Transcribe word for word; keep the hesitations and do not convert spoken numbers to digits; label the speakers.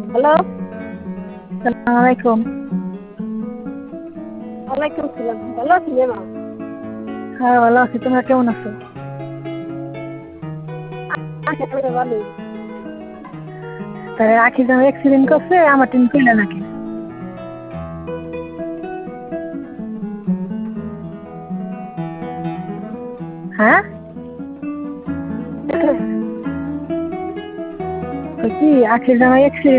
Speaker 1: Hello.
Speaker 2: সালাম আলাইকুম।
Speaker 1: ওয়ালাইকুম সালাম। ভালো আছি রে মা?
Speaker 2: হ্যাঁ ভালো আছি, তোমরা কেমন আছো?
Speaker 1: আছি আমি ভালোই।
Speaker 2: তাই আখি যেন অ্যাক্সিডেন্ট করছে, আমার টিন কইলা নাকি? হ্যাঁ তো কি আখির জামাই অ্যাক্সিডেন্ট